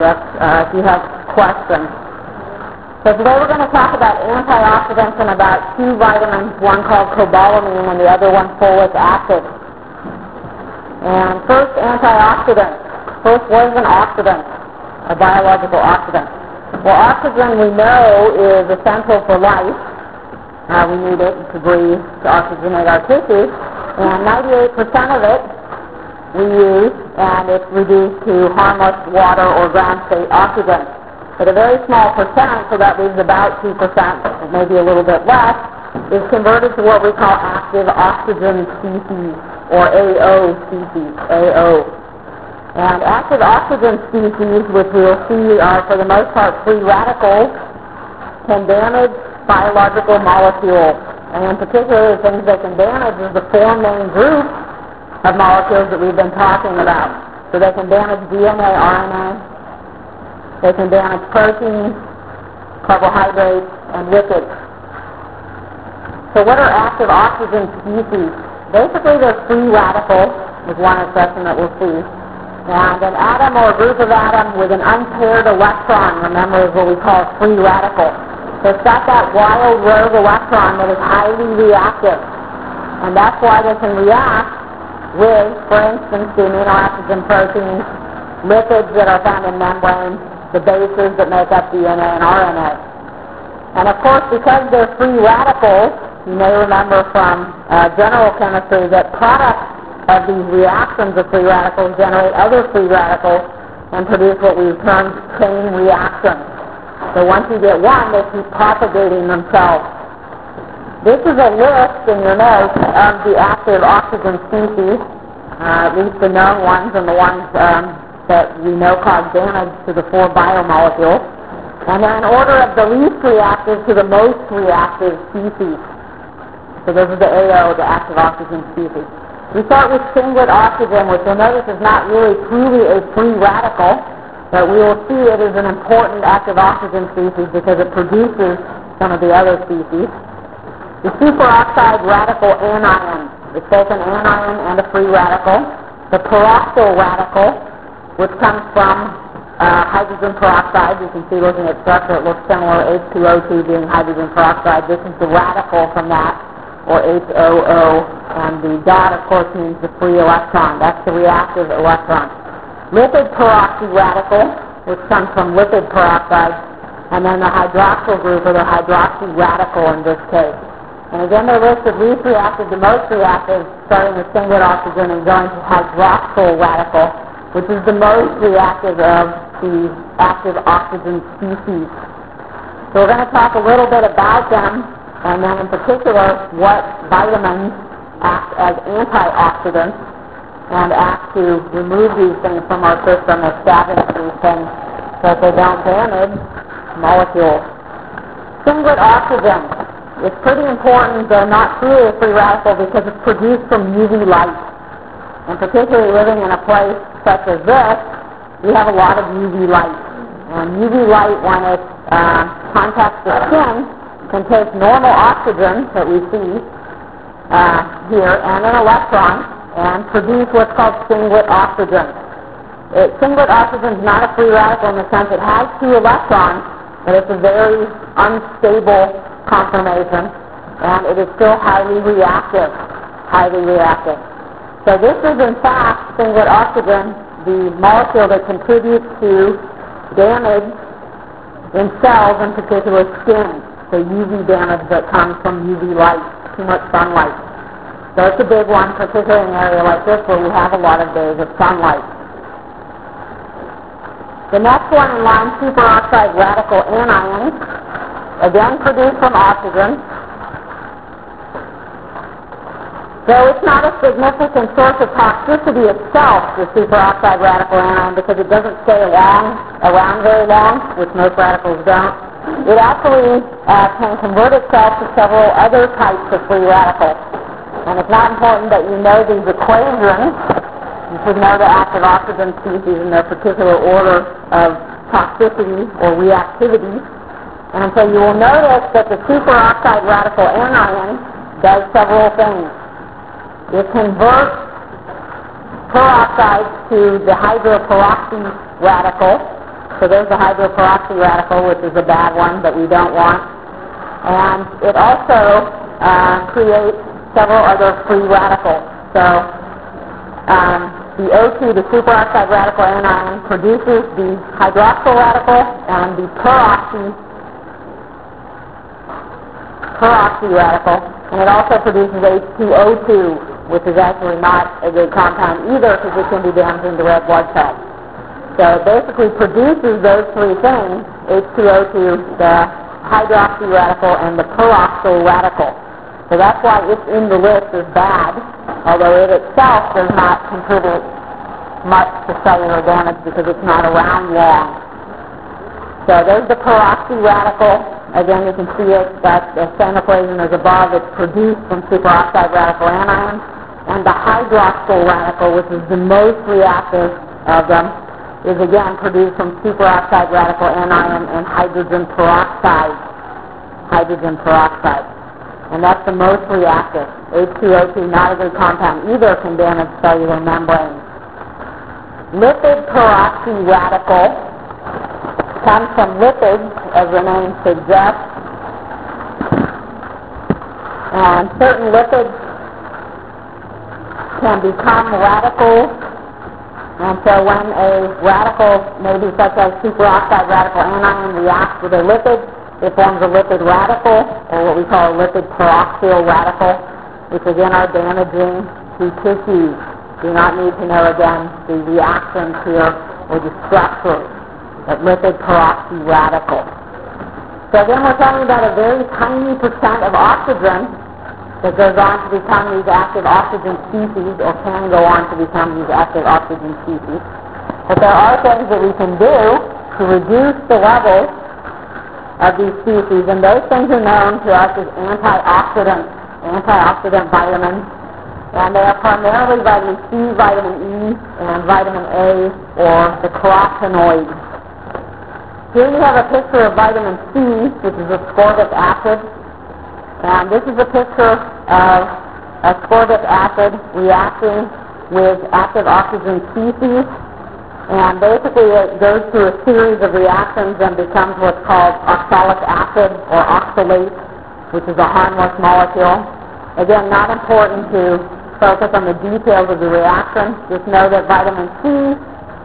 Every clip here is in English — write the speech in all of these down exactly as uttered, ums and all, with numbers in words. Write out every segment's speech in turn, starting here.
uh, if you have questions. So today we're going to talk about antioxidants and about two vitamins, one called cobalamin and the other one folic acid. And first, antioxidants. First, what is an oxidant? A biological oxidant. Well, oxygen we know is essential for life. Uh, we need it to breathe, to oxygenate our tissues. And ninety-eight percent of it we use, and it's reduced to harmless water or ground state oxygen. But a very small percent, so that leaves about two percent, maybe a little bit less, is converted to what we call active oxygen species, or A O species, A O. And active oxygen species, which we will see are for the most part free radicals, can damage biological molecules. And in particular, the things they can damage is the four main groups of molecules that we've been talking about. So they can damage D N A, R N A, they can damage proteins, carbohydrates, and lipids. So what are active oxygen species? Basically, they're free radicals, is one expression that we'll see. And an atom or a group of atoms with an unpaired electron, remember, is what we call a free radical. So it's got that wild rogue electron that is highly reactive. And that's why they can react with, for instance, the amino acids and proteins, lipids that are found in membranes, the bases that make up D N A and R N A. And of course, because they're free radicals, you may remember from uh, general chemistry that products of these reactions of free radicals generate other free radicals and produce what we term chain reactions. So once you get one, they keep propagating themselves. This is a list in your notes of the active oxygen species, uh, at least the known ones and the ones um, that we know cause damage to the four biomolecules. And they're in order of the least reactive to the most reactive species. So this is the A O, the active oxygen species. We start with singlet oxygen, which you'll notice is not really truly a free radical, but we will see it is an important active oxygen species because it produces some of the other species. The superoxide radical anion. It's both an anion and a free radical. The peroxyl radical, which comes from uh, hydrogen peroxide. You can see looking at structure it looks similar, H two O two being hydrogen peroxide. This is the radical from that, or H O O, and the dot, of course, means the free electron. That's the reactive electron. Lipid peroxy radical, which comes from lipid peroxide, and then the hydroxyl group, or the hydroxy radical in this case. And again, they're listed least reactive to most reactive, starting with singlet oxygen and going to hydroxyl radical, which is the most reactive of the active oxygen species. So we're going to talk a little bit about them, and then in particular, what vitamins act as antioxidants and act to remove these things from our system or scavenge these things so that they don't damage molecules. Singlet oxygen is pretty important, though not truly a free radical, because it's produced from U V light. And particularly living in a place such as this, we have a lot of U V light. And U V light, when it uh, contacts the skin, can take normal oxygen that we see uh, here and an electron and produce what's called singlet oxygen. It, singlet oxygen is not a free radical in the sense it has two electrons, but it's a very unstable conformation, and it is still highly reactive, highly reactive. So this is in fact, singlet oxygen, the molecule that contributes to damage in cells, in particular skin. The U V damage that comes from U V light, too much sunlight. So it's a big one, particularly in an area like this where we have a lot of days of sunlight. The next one in line, superoxide radical anions, again produced from oxygen. So it's not a significant source of toxicity itself, the superoxide radical anion, because it doesn't stay along, around very long, which most radicals don't. It actually uh, can convert itself to several other types of free radicals. And it's not important that you know these equations. You should know the active oxygen species in their particular order of toxicity or reactivity. And so you will notice that the superoxide radical anion does several things. It converts peroxides to the hydroperoxy radical, So there's the hydroperoxy radical, which is a bad one that we don't want. And it also uh, creates several other free radicals. So um, the O two, the superoxide radical anion, produces the hydroxyl radical and the peroxy, peroxy radical, and it also produces H two O two, which is actually not a good compound either because it can be damaging to red blood cells. So it basically produces those three things, H two O two, the hydroxy radical, and the peroxyl radical. So that's why it's in the list as bad, although it itself does not contribute much to cellular damage because it's not around long. So there's the peroxy radical. Again, you can see it, that's the same equation as above. It's produced from superoxide radical anions. And the hydroxyl radical, which is the most reactive of them, is again produced from superoxide radical anion and hydrogen peroxide. Hydrogen peroxide. And that's the most reactive. H two O two, not a good compound either, can damage cellular membranes. Lipid peroxy radical comes from lipids, as the name suggests. And certain lipids can become radicals. And so when a radical, maybe such as superoxide radical anion, reacts with a lipid, it forms a lipid radical, or what we call a lipid peroxyl radical, which again are damaging to tissues. Do not need to know again the reactions here or the structures of lipid peroxy radical. So again, we're talking about a very tiny percent of oxygen that goes on to become these active oxygen species, or can go on to become these active oxygen species. But there are things that we can do to reduce the levels of these species, and those things are known to us as antioxidants, antioxidant vitamins, and they are primarily vitamin C, vitamin E, and vitamin A, or the carotenoids. Here you have a picture of vitamin C, which is ascorbic acid, and this is a picture of ascorbic acid reacting with active oxygen species. And basically it goes through a series of reactions and becomes what's called oxalic acid or oxalate, which is a harmless molecule. Again, not important to focus on the details of the reaction. Just know that vitamin C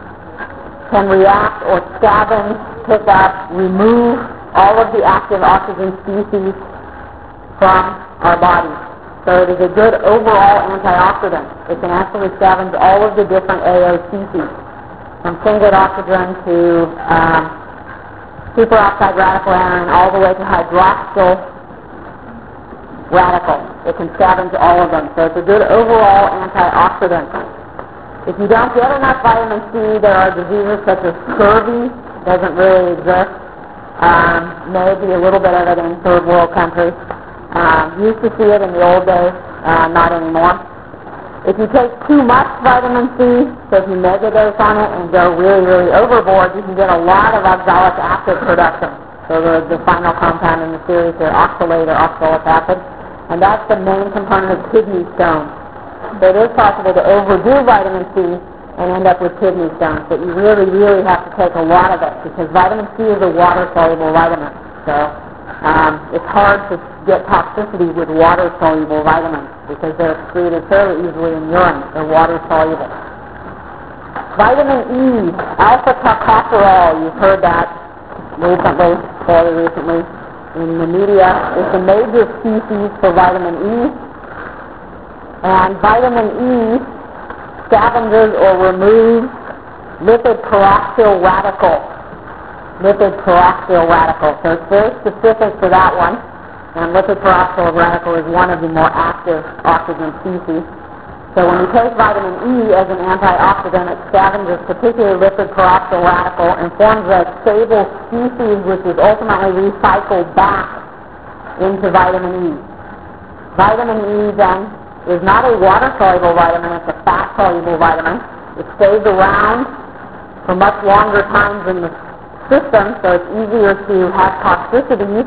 can react or scavenge, pick up, remove all of the active oxygen species from our bodies. So it is a good overall antioxidant. It can actually scavenge all of the different A O species, from singlet oxygen to um, superoxide radical anion all the way to hydroxyl radical. It can scavenge all of them. So it's a good overall antioxidant. If you don't get enough vitamin C, there are diseases such as scurvy. Doesn't really exist. Um, maybe a little bit of it in third world countries. Um, used to see it in the old days, uh, not anymore. If you take too much vitamin C, so if you megadose on it and go really, really overboard, you can get a lot of oxalic acid production. So the, the final compound in the series here, oxalate or oxalic acid. And that's the main component of kidney stones. So it is possible to overdo vitamin C and end up with kidney stones. But you really, really have to take a lot of it because vitamin C is a water-soluble vitamin. So um, it's hard to get toxicity with water-soluble vitamins because they're excreted fairly easily in urine. They're water-soluble. Vitamin E, alpha-tocopherol, you've heard that recently, fairly recently in the media. It's a major species for vitamin E. And vitamin E scavenges or removes lipid peroxyl radical. Lipid peroxyl radical. So it's very specific for that one. And lipid peroxyl radical is one of the more active oxygen species. So when you take vitamin E as an antioxidant, it scavenges particularly lipid peroxyl radical and forms a stable species which is ultimately recycled back into vitamin E. Vitamin E then is not a water-soluble vitamin, it's a fat-soluble vitamin. It stays around for much longer times in the system, so it's easier to have toxicities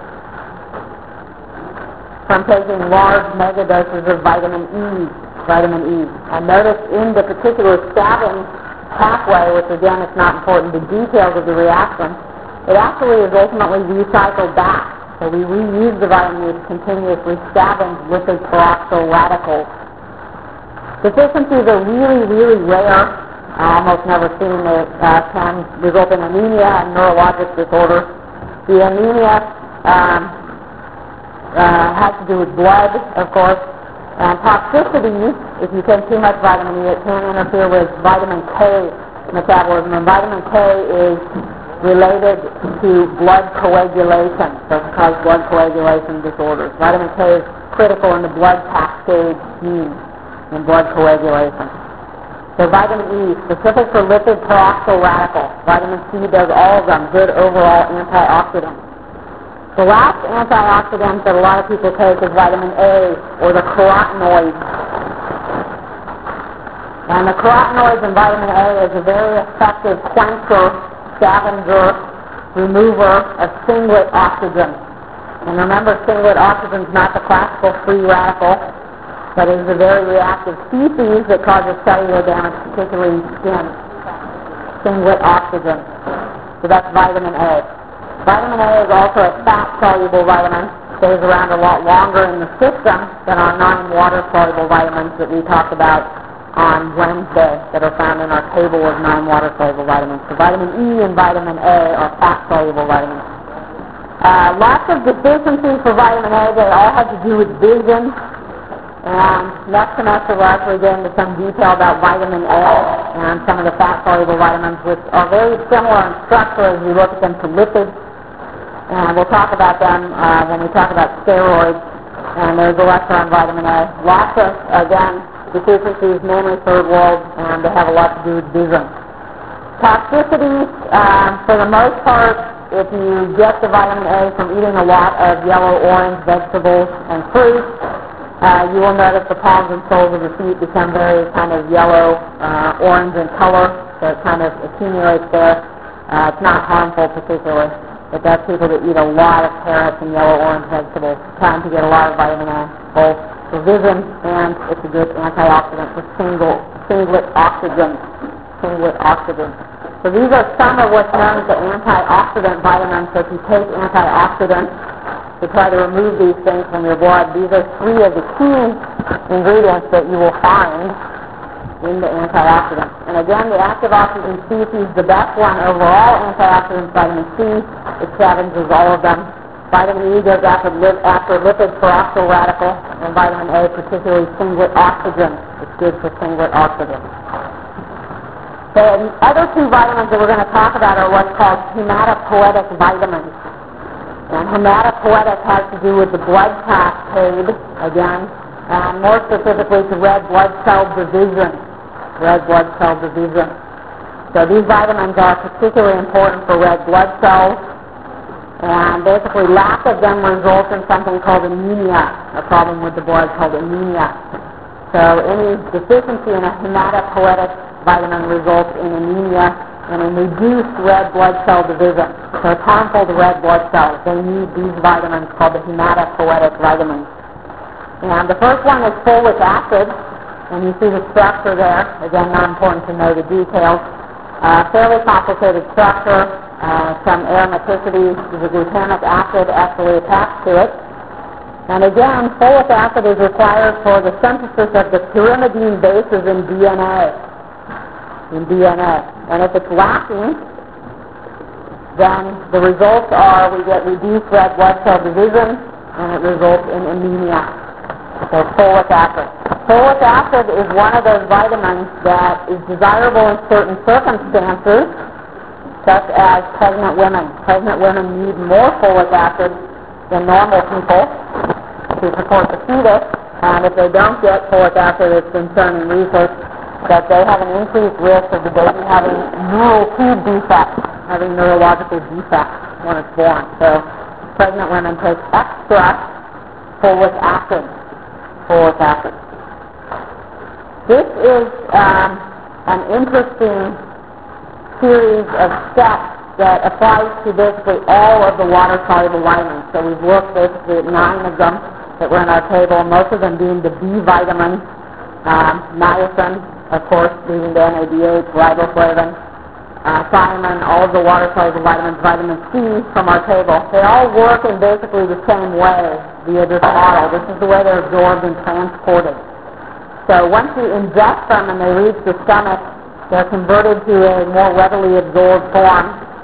from taking large megadoses of vitamin E. Vitamin E. And notice in the particular scavenge pathway, which again is not important, the details of the reaction, it actually is ultimately recycled back. So we reuse the vitamin E to continuously scavenge lipid peroxyl radicals. Deficiencies are really, really rare, uh, almost never seen. They uh, can result in anemia and neurologic disorders. The anemia um, uh, has to do with blood, of course, and toxicity. If you take too much vitamin E, it can interfere with vitamin K metabolism, and vitamin K is related to blood coagulation, so it can cause blood coagulation disorders. Vitamin K is critical in the blood cascade gene in blood coagulation. So vitamin E, specific for lipid peroxyl radical. Vitamin C does all of them, good overall antioxidant. The last antioxidant that a lot of people take is vitamin A, or the carotenoids. And the carotenoids in vitamin A is a very effective quencher, scavenger, remover of singlet oxygen. And remember, singlet oxygen is not the classical free radical, but it is a very reactive species that causes cellular damage, particularly in skin. Singlet oxygen. So that's vitamin A. Vitamin A is also a fat-soluble vitamin. Stays around a lot longer in the system than our nine water-soluble vitamins that we talked about on Wednesday, that are found in our table of nine water-soluble vitamins. So vitamin E and vitamin A are fat-soluble vitamins. Uh, lots of deficiencies for vitamin A. They all have to do with vision. And next semester we'll actually get into some detail about vitamin A and some of the fat-soluble vitamins, which are very similar in structure as we look at them to lipids. And we'll talk about them uh, when we talk about steroids. And there's a lecture on vitamin A. Lots of, again, deficiencies, mainly third world, and they have a lot to do with vision. Toxicities, uh, for the most part, if you get the vitamin A from eating a lot of yellow, orange vegetables and fruits, uh, you will notice the palms and soles of the feet become very kind of yellow, uh, orange in color, so it kind of accumulates there. Uh, it's not harmful particularly, but that's people that eat a lot of carrots and yellow, orange vegetables, trying to get a lot of vitamin A, both for vision, and it's a good antioxidant for single, singlet oxygen. Singlet oxygen. So these are some of what's known as the antioxidant vitamins. So if you take antioxidants to try to remove these things from your blood, these are three of the key ingredients that you will find in the antioxidants. And again, the active oxygen species, the best one overall, antioxidant vitamin C, it scavenges all of them. Vitamin E goes after, li- after lipid peroxyl radical, and vitamin A, particularly singlet oxygen. It's good for singlet oxygen. So the other two vitamins that we're going to talk about are what's called hematopoietic vitamins. And hematopoietic has to do with the blood cascade, again, and more specifically to red blood cell division. Red blood cell division. So these vitamins are particularly important for red blood cells. And basically lack of them results in something called anemia, a problem with the blood called anemia. So any deficiency in a hematopoietic vitamin results in anemia and in reduced red blood cell division. So it's harmful to red blood cells. They need these vitamins called the hematopoietic vitamins. And the first one is folic acid, and you see the structure there. Again, not important to know the details. Uh, fairly complicated structure. Uh, some aromaticity, the glutamic acid actually attached to it. And again, folic acid is required for the synthesis of the pyrimidine bases in D N A. In D N A. And if it's lacking, then the results are we get reduced red blood cell division, and it results in anemia. So folic acid. Folic acid is one of those vitamins that is desirable in certain circumstances, such as pregnant women. Pregnant women need more folic acid than normal people to support the fetus, and if they don't get folic acid, it's been shown in research that they have an increased risk of the baby having neural tube defects, having neurological defects when it's born. So pregnant women take extra folic acid. Folic acid. This is um, an interesting series of steps that applies to basically all of the water-soluble vitamins. So we've looked basically at nine of them that were in our table, most of them being the B vitamin, um, niacin, of course, leading to N A D H, riboflavin, uh, thiamine, all of the water-soluble vitamins, vitamin C from our table. They all work in basically the same way via this model. This is the way they're absorbed and transported. So once you ingest them and they reach the stomach, they're converted to a more readily absorbed form.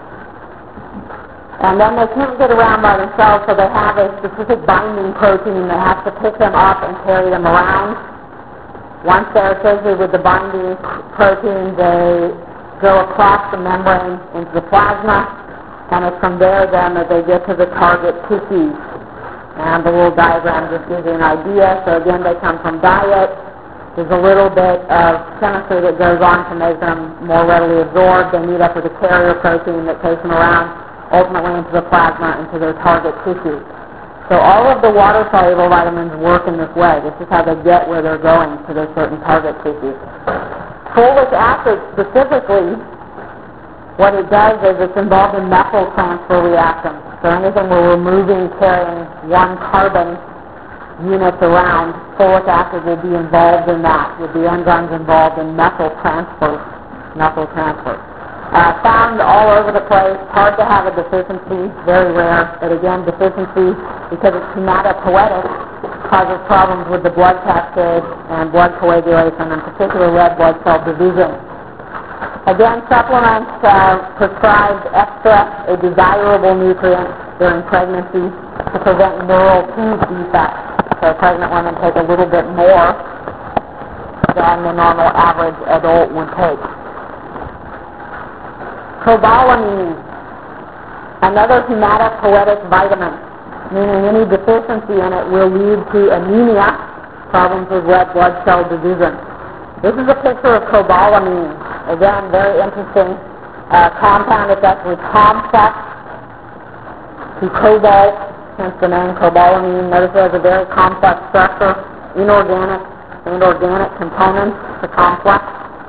And then they can't get around by themselves, so they have a specific binding protein that has to pick them up and carry them around. Once they're associated with the binding protein, they go across the membrane into the plasma, and it's from there then that they get to the target tissues. And the little diagram just gives you an idea. So again, they come from diet. There's a little bit of chemistry that goes on to make them more readily absorbed. They meet up with a carrier protein that takes them around, ultimately into the plasma, into their target tissues. So all of the water-soluble vitamins work in this way. This is how they get where they're going to their certain target tissues. Folic acid specifically, what it does is it's involved in methyl transfer reactions. So anything where we're moving, carrying one carbon units around, folic acid will be involved in that, with the enzymes involved in methyl transfer. Methyl transfer. Uh, found all over the place, hard to have a deficiency, very rare, but again, deficiency, because it's hematopoietic, causes problems with the blood cascade and blood coagulation, in particular red blood cell division. Again, supplements uh, prescribed extra, a desirable nutrient during pregnancy to prevent neural tube defects. So pregnant women take a little bit more than the normal average adult would take. Cobalamin, another hematopoietic vitamin, meaning any deficiency in it will lead to anemia, problems with red blood cell division. This is a picture of cobalamin. Again, very interesting uh, compound. It's actually complex to cobalt, hence the name cobalamin. Notice it has a very complex structure, inorganic and organic components, the complex.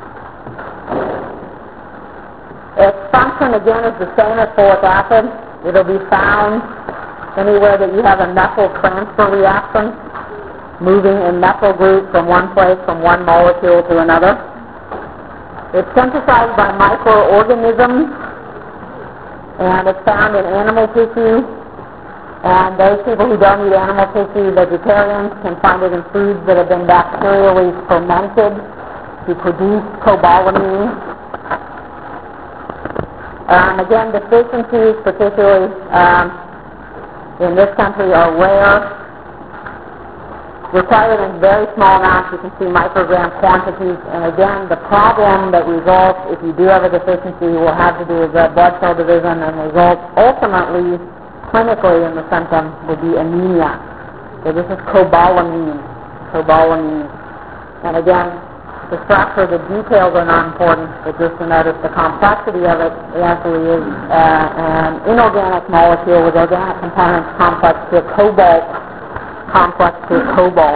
Its function, again, is the same as folic acid. It will be found anywhere that you have a methyl transfer reaction, moving in methyl group from one place, from one molecule to another. It's synthesized by microorganisms, and it's found in animal tissue. And those people who don't eat animal tissue, vegetarians, can find it in foods that have been bacterially fermented to produce cobalamin. Um, again, deficiencies, particularly um, in this country, are rare. Required in very small amounts. You can see microgram quantities. And again, the problem that results if you do have a deficiency will have to do with red blood cell division, and results ultimately, clinically, in the symptom would be anemia. So this is cobalamin. Cobalamin. And again, the structure, the details are not important, but just to notice the complexity of it, it actually is uh, an inorganic molecule with organic components complex to a cobalt, complex to a cobalt.